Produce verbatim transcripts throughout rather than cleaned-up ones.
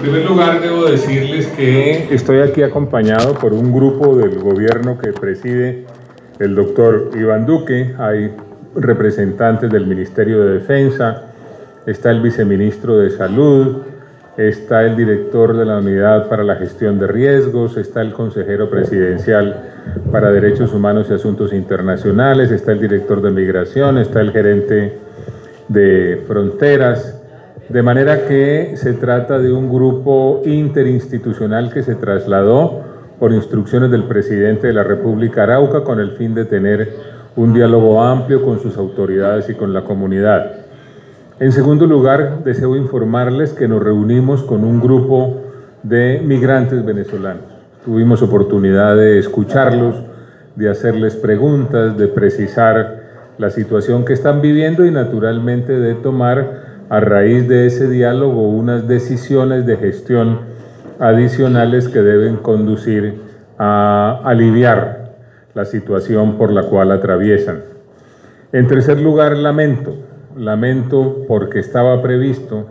En primer lugar, debo decirles que estoy aquí acompañado por un grupo del gobierno que preside el doctor Iván Duque. Hay representantes del Ministerio de Defensa, está el viceministro de Salud, está el director de la Unidad para la Gestión de Riesgos, está el consejero presidencial para Derechos Humanos y Asuntos Internacionales, está el director de Migración, está el gerente de Fronteras, de manera que se trata de un grupo interinstitucional que se trasladó por instrucciones del presidente de la República Arauca con el fin de tener un diálogo amplio con sus autoridades y con la comunidad. En segundo lugar, deseo informarles que nos reunimos con un grupo de migrantes venezolanos. Tuvimos oportunidad de escucharlos, de hacerles preguntas, de precisar la situación que están viviendo y naturalmente de tomar a raíz de ese diálogo unas decisiones de gestión adicionales que deben conducir a aliviar la situación por la cual atraviesan. En tercer lugar, lamento, lamento porque estaba previsto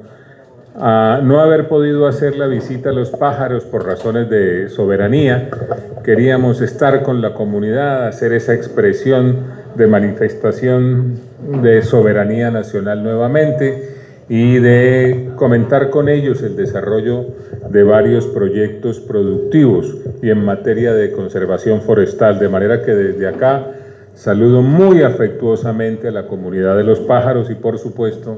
a no haber podido hacer la visita a los pájaros por razones de soberanía. Queríamos estar con la comunidad, hacer esa expresión de manifestación de soberanía nacional nuevamente y de comentar con ellos el desarrollo de varios proyectos productivos y en materia de conservación forestal, de manera que desde acá saludo muy afectuosamente a la comunidad de los pájaros y por supuesto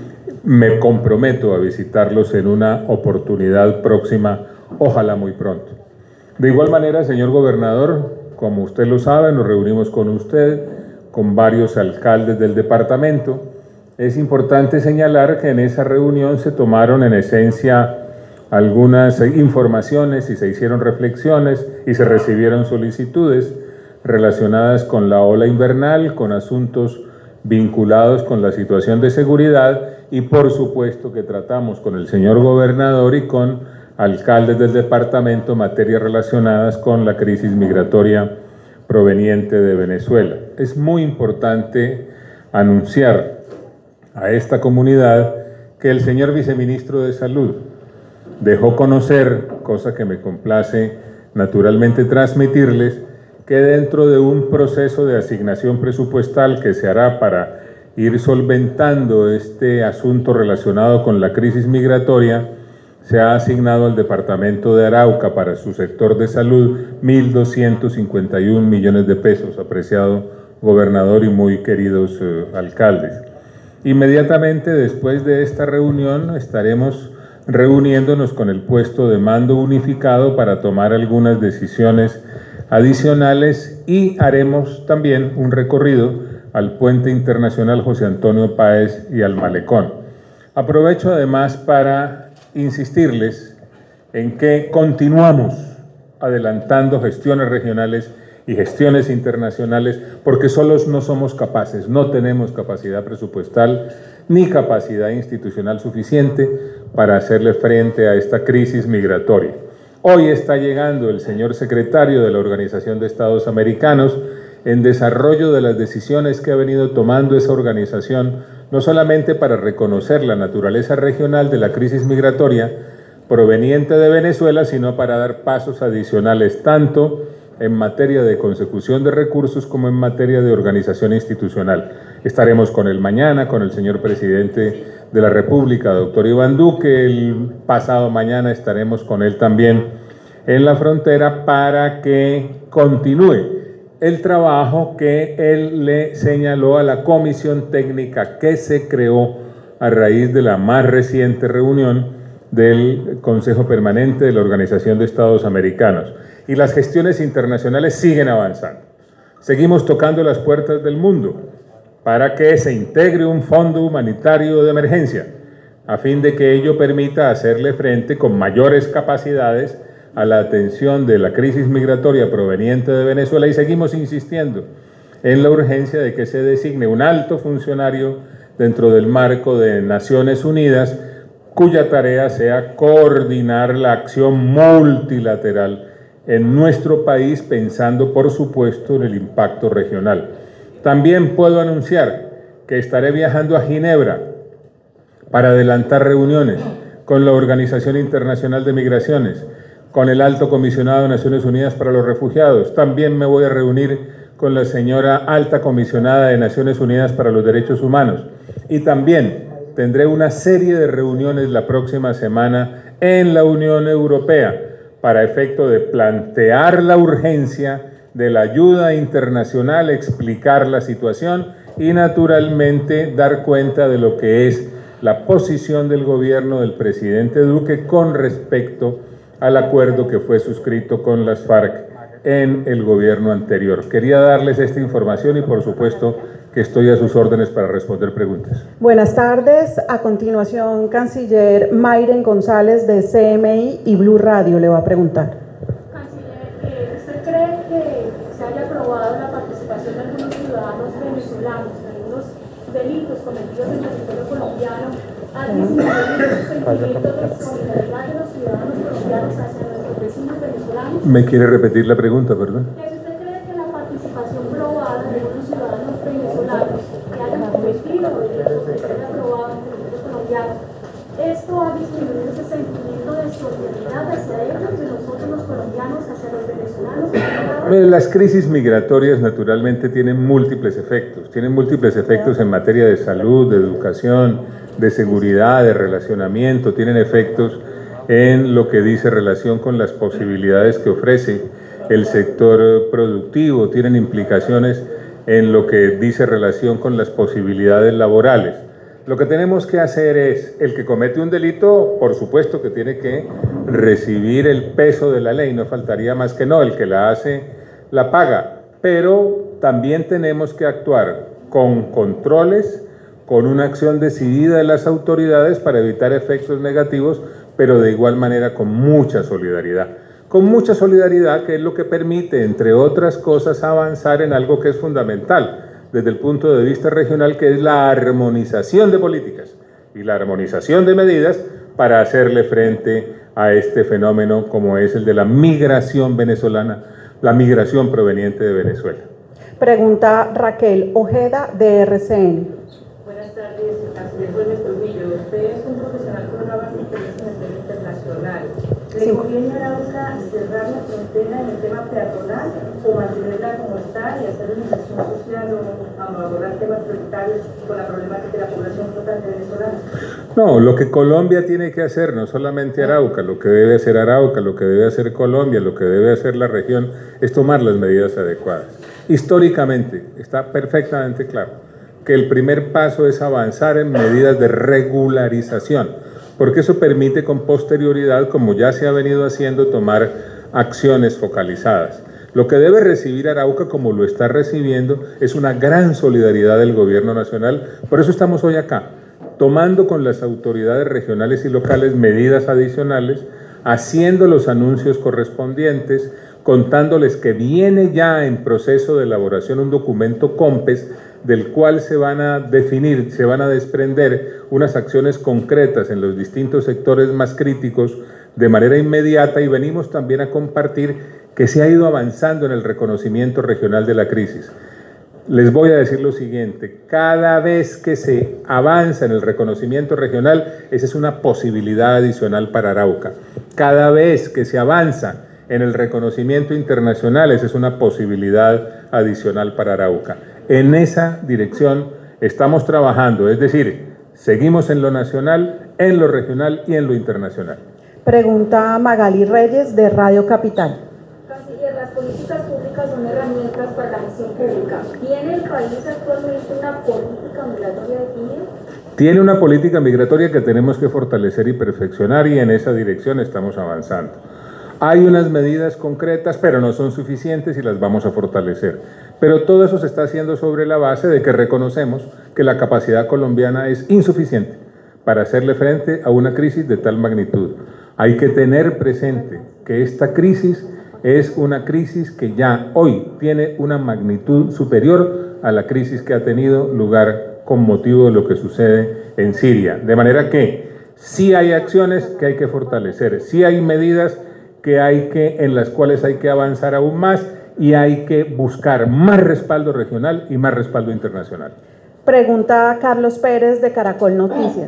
me comprometo a visitarlos en una oportunidad próxima, ojalá muy pronto. De igual manera, señor gobernador, como usted lo sabe, nos reunimos con usted, con varios alcaldes del departamento. Es importante señalar que en esa reunión se tomaron en esencia algunas informaciones y se hicieron reflexiones y se recibieron solicitudes relacionadas con la ola invernal, con asuntos vinculados con la situación de seguridad y por supuesto que tratamos con el señor gobernador y con alcaldes del departamento materias relacionadas con la crisis migratoria proveniente de Venezuela. Es muy importante anunciar a esta comunidad que el señor viceministro de Salud dejó conocer, cosa que me complace naturalmente transmitirles, que dentro de un proceso de asignación presupuestal que se hará para ir solventando este asunto relacionado con la crisis migratoria, se ha asignado al departamento de Arauca para su sector de salud mil doscientos cincuenta y un millones de pesos, apreciado gobernador y muy queridos eh, alcaldes. Inmediatamente después de esta reunión estaremos reuniéndonos con el puesto de mando unificado para tomar algunas decisiones adicionales y haremos también un recorrido al Puente Internacional José Antonio Páez y al Malecón. Aprovecho además para insistirles en que continuamos adelantando gestiones regionales y gestiones internacionales porque solos no somos capaces, no tenemos capacidad presupuestal ni capacidad institucional suficiente para hacerle frente a esta crisis migratoria. Hoy está llegando el señor secretario de la Organización de Estados Americanos en desarrollo de las decisiones que ha venido tomando esa organización, no solamente para reconocer la naturaleza regional de la crisis migratoria proveniente de Venezuela, sino para dar pasos adicionales tanto en materia de consecución de recursos como en materia de organización institucional. Estaremos con él mañana, con el señor presidente de la República, doctor Iván Duque. El pasado mañana estaremos con él también en la frontera para que continúe el trabajo que él le señaló a la comisión técnica que se creó a raíz de la más reciente reunión del Consejo Permanente de la Organización de Estados Americanos. Y las gestiones internacionales siguen avanzando. Seguimos tocando las puertas del mundo para que se integre un fondo humanitario de emergencia, a fin de que ello permita hacerle frente con mayores capacidades a la atención de la crisis migratoria proveniente de Venezuela y seguimos insistiendo en la urgencia de que se designe un alto funcionario dentro del marco de Naciones Unidas cuya tarea sea coordinar la acción multilateral en nuestro país, pensando por supuesto en el impacto regional. También puedo anunciar que estaré viajando a Ginebra para adelantar reuniones con la Organización Internacional de Migraciones, con el Alto Comisionado de Naciones Unidas para los Refugiados. También me voy a reunir con la señora Alta Comisionada de Naciones Unidas para los Derechos Humanos. Y también tendré una serie de reuniones la próxima semana en la Unión Europea para efecto de plantear la urgencia de la ayuda internacional, explicar la situación y naturalmente dar cuenta de lo que es la posición del gobierno del presidente Duque con respecto al acuerdo que fue suscrito con las FARC en el gobierno anterior. Quería darles esta información y por supuesto que estoy a sus órdenes para responder preguntas. Buenas tardes. A continuación, canciller Mayren González de C M I y Blue Radio le va a preguntar. Canciller, ¿usted cree que se haya aprobado la participación de algunos ciudadanos venezolanos en algunos delitos cometidos en el territorio colombiano ha disminuido el sentimiento de solidaridad de los ciudadanos colombianos hacia nuestros vecinos venezolanos? ¿Me quiere repetir la pregunta, perdón? ¿Usted cree que la participación probada de algunos ciudadanos venezolanos que hayan cometido delitos que se hayan aprobado en el territorio colombiano, esto ha disminuido ese sentimiento de solidaridad hacia ellos, de nosotros los colombianos hacia los venezolanos? Las crisis migratorias naturalmente tienen múltiples efectos, tienen múltiples efectos en materia de salud, de educación, de seguridad, de relacionamiento, tienen efectos en lo que dice relación con las posibilidades que ofrece el sector productivo, tienen implicaciones en lo que dice relación con las posibilidades laborales. Lo que tenemos que hacer es, el que comete un delito, por supuesto que tiene que recibir el peso de la ley, no faltaría más que no, el que la hace la paga, pero también tenemos que actuar con controles, con una acción decidida de las autoridades para evitar efectos negativos, pero de igual manera con mucha solidaridad. Con mucha solidaridad, que es lo que permite, entre otras cosas, avanzar en algo que es fundamental desde el punto de vista regional, que es la armonización de políticas y la armonización de medidas para hacerle frente a este fenómeno como es el de la migración venezolana, la migración proveniente de Venezuela. Pregunta Raquel Ojeda de R C N. Buenas tardes, canciller Gómez Trujillo. Usted es un profesional con una vasta experiencia en el tema internacional. ¿Le conviene a Arauca cerrar la frontera en el tema peatonal o mantenerla como está y hacer una inversión social o abordar temas prioritarios con la problemática de la población flotante venezolana? No, lo que Colombia tiene que hacer, no solamente Arauca, lo que debe hacer Arauca, lo que debe hacer Colombia, lo que debe hacer la región, es tomar las medidas adecuadas. Históricamente, está perfectamente claro que el primer paso es avanzar en medidas de regularización, porque eso permite con posterioridad, como ya se ha venido haciendo, tomar acciones focalizadas. Lo que debe recibir Arauca, como lo está recibiendo, es una gran solidaridad del gobierno nacional. Por eso estamos hoy acá, tomando con las autoridades regionales y locales medidas adicionales, haciendo los anuncios correspondientes, contándoles que viene ya en proceso de elaboración un documento COMPES del cual se van a definir, se van a desprender unas acciones concretas en los distintos sectores más críticos de manera inmediata, y venimos también a compartir que se ha ido avanzando en el reconocimiento regional de la crisis. Les voy a decir lo siguiente: cada vez que se avanza en el reconocimiento regional, esa es una posibilidad adicional para Arauca. Cada vez que se avanza en el reconocimiento internacional, esa es una posibilidad adicional para Arauca. En esa dirección estamos trabajando, es decir, seguimos en lo nacional, en lo regional y en lo internacional. Pregunta Magali Reyes de Radio Capital. Canciller, las políticas públicas son herramientas para la gestión pública. ¿Tiene el país actualmente una política migratoria definida? Tiene una política migratoria que tenemos que fortalecer y perfeccionar, y en esa dirección estamos avanzando. Hay unas medidas concretas, pero no son suficientes y las vamos a fortalecer. Pero todo eso se está haciendo sobre la base de que reconocemos que la capacidad colombiana es insuficiente para hacerle frente a una crisis de tal magnitud. Hay que tener presente que esta crisis es una crisis que ya hoy tiene una magnitud superior a la crisis que ha tenido lugar con motivo de lo que sucede en Siria. De manera que sí hay acciones que hay que fortalecer, sí hay medidas que hay que, en las cuales hay que avanzar aún más, y hay que buscar más respaldo regional y más respaldo internacional. Pregunta Carlos Pérez de Caracol Noticias.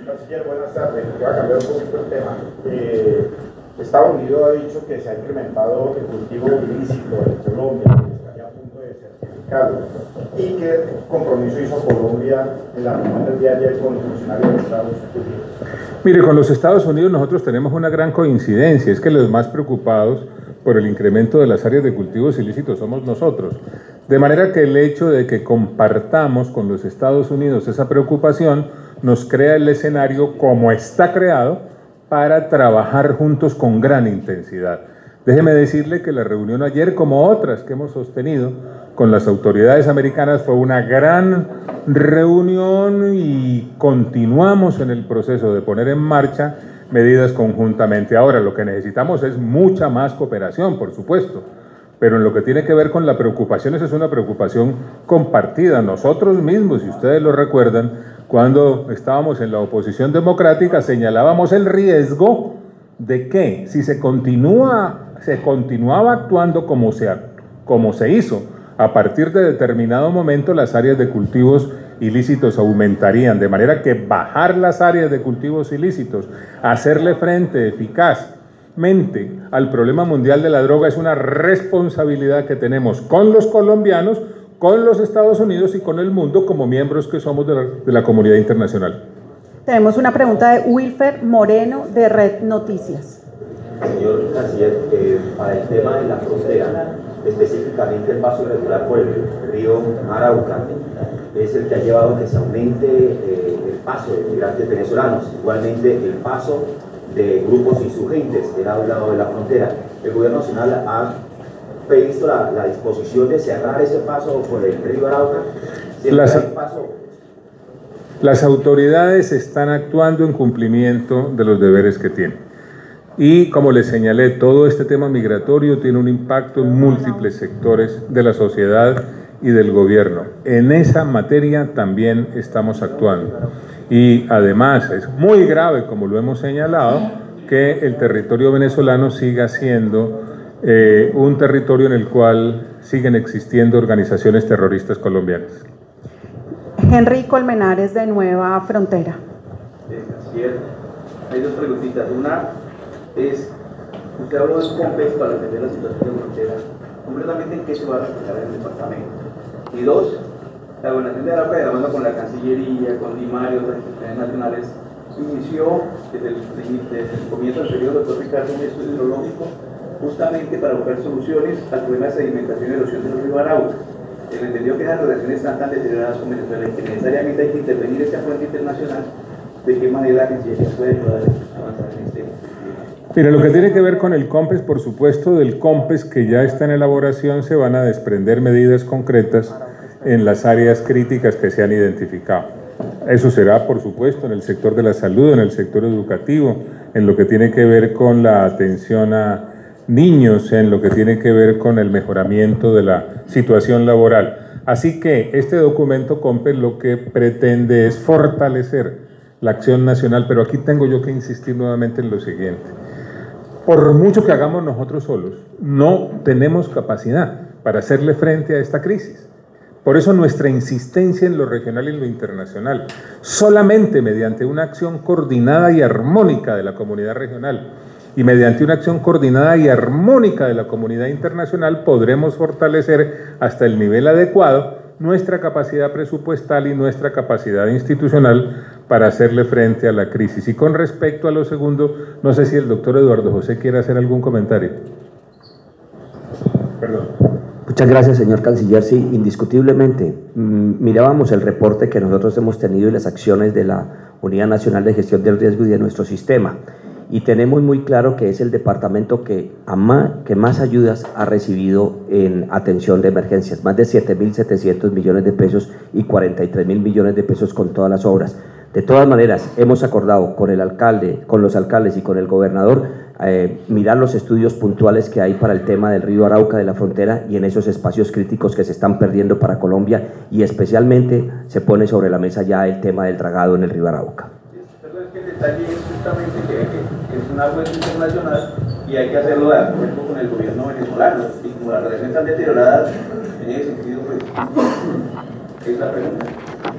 Canciller, buenas tardes. Voy a cambiar un poquito el tema. Eh, Estados Unidos ha dicho que se ha incrementado el cultivo ilícito en Colombia, que estaría a punto de certificarlo, y qué compromiso hizo Colombia en la reunión del día de ayer con los funcionarios de Estados Unidos. Mire, con los Estados Unidos nosotros tenemos una gran coincidencia, es que los más preocupados por el incremento de las áreas de cultivos ilícitos somos nosotros. De manera que el hecho de que compartamos con los Estados Unidos esa preocupación nos crea el escenario como está creado para trabajar juntos con gran intensidad. Déjeme decirle que la reunión ayer, como otras que hemos sostenido con las autoridades americanas, fue una gran reunión y continuamos en el proceso de poner en marcha medidas conjuntamente. Ahora, lo que necesitamos es mucha más cooperación, por supuesto, pero en lo que tiene que ver con la preocupación, esa es una preocupación compartida. Nosotros mismos, si ustedes lo recuerdan, cuando estábamos en la oposición democrática, señalábamos el riesgo de que si se continúa, se continuaba actuando como se, como se hizo, a partir de determinado momento las áreas de cultivos ilícitos aumentarían, de manera que bajar las áreas de cultivos ilícitos, hacerle frente eficazmente al problema mundial de la droga es una responsabilidad que tenemos con los colombianos, con los Estados Unidos y con el mundo como miembros que somos de la, de la comunidad internacional. Tenemos una pregunta de Wilfer Moreno de Red Noticias. Señor Canciller, eh, para el tema de la frontera, específicamente el paso irregular por el río Arauca, es el que ha llevado a que se aumente eh, el paso de migrantes venezolanos, igualmente el paso de grupos insurgentes del lado, lado de la frontera. El gobierno nacional ha previsto la, la disposición de cerrar ese paso por el río Arauca. Las, paso... las autoridades están actuando en cumplimiento de los deberes que tienen. Y como les señalé, todo este tema migratorio tiene un impacto en múltiples sectores de la sociedad y del gobierno. En esa materia también estamos actuando. Y además es muy grave, como lo hemos señalado, que el territorio venezolano siga siendo eh, un territorio en el cual siguen existiendo organizaciones terroristas colombianas. Henry Colmenares de Nueva Frontera. Así es. Hay dos preguntitas. Una es, usted habló de COMPES para atender la situación de frontera, completamente en qué se va a reflejar en el departamento. Y dos, la gobernación de Arauca, de la mano con la Cancillería, con DIMAR y otras instituciones nacionales, inició desde el, desde el comienzo del periodo doctor Ricardo un estudio hidrológico justamente para buscar soluciones al problema de sedimentación y erosión del río Arauca. Él entendió que esas relaciones están tan deterioradas con Venezuela y que necesariamente hay que intervenir esta fuente internacional. ¿De qué manera la Cancillería puede ayudar a avanzar en este? Mira, lo que tiene que ver con el COMPES, por supuesto, del COMPES que ya está en elaboración se van a desprender medidas concretas en las áreas críticas que se han identificado. Eso será, por supuesto, en el sector de la salud, en el sector educativo, en lo que tiene que ver con la atención a niños, en lo que tiene que ver con el mejoramiento de la situación laboral. Así que este documento COMPES lo que pretende es fortalecer la acción nacional, pero aquí tengo yo que insistir nuevamente en lo siguiente. Por mucho que hagamos nosotros solos, no tenemos capacidad para hacerle frente a esta crisis. Por eso nuestra insistencia en lo regional y en lo internacional. Solamente mediante una acción coordinada y armónica de la comunidad regional y mediante una acción coordinada y armónica de la comunidad internacional podremos fortalecer hasta el nivel adecuado nuestra capacidad presupuestal y nuestra capacidad institucional para hacerle frente a la crisis. Y con respecto a lo segundo, no sé si el doctor Eduardo José quiere hacer algún comentario. Perdón. Muchas gracias, señor Canciller. Sí, indiscutiblemente. Mirábamos el reporte que nosotros hemos tenido y las acciones de la Unidad Nacional de Gestión del Riesgo y de nuestro sistema. Y tenemos muy claro que es el departamento que, más, que más ayudas ha recibido en atención de emergencias, más de siete mil setecientos millones de pesos y cuarenta y tres mil millones de pesos con todas las obras. De todas maneras, hemos acordado con el alcalde, con los alcaldes y con el gobernador eh, mirar los estudios puntuales que hay para el tema del río Arauca, de la frontera y en esos espacios críticos que se están perdiendo para Colombia, y especialmente se pone sobre la mesa ya el tema del dragado en el río Arauca. Perdón, es que el detalle es justamente que es una fuente internacional y hay que hacerlo de acuerdo con el gobierno venezolano, y como las relaciones están deterioradas, en ese sentido, pues, es la pregunta.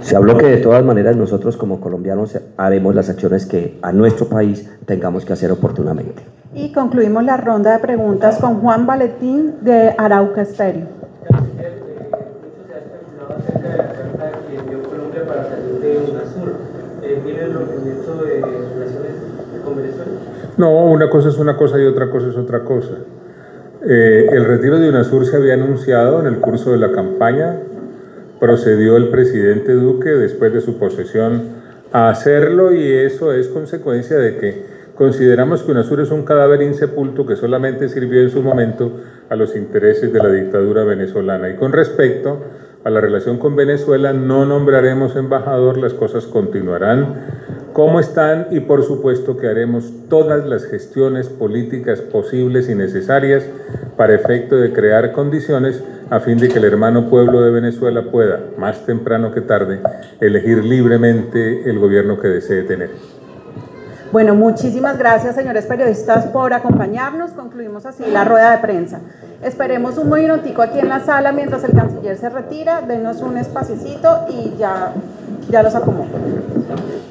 Se habló que de todas maneras nosotros como colombianos haremos las acciones que a nuestro país tengamos que hacer oportunamente. Y concluimos la ronda de preguntas con Juan Valentín de Arauca Estéreo. Mucho se ha especulado acerca de la carta que envió Colombia para salir de UNASUR. ¿Tiene el rompimiento de relaciones con Venezuela? No, una cosa es una cosa y otra cosa es otra cosa. Eh, el retiro de UNASUR se había anunciado en el curso de la campaña, procedió el presidente Duque después de su posesión a hacerlo y eso es consecuencia de que consideramos que UNASUR es un cadáver insepulto que solamente sirvió en su momento a los intereses de la dictadura venezolana. Y con respecto a la relación con Venezuela, no nombraremos embajador, las cosas continuarán como están y por supuesto que haremos todas las gestiones políticas posibles y necesarias para efecto de crear condiciones a fin de que el hermano pueblo de Venezuela pueda, más temprano que tarde, elegir libremente el gobierno que desee tener. Bueno, muchísimas gracias, señores periodistas, por acompañarnos. Concluimos así la rueda de prensa. Esperemos un minutico aquí en la sala mientras el canciller se retira. Denos un espacito y ya, ya los acomodo.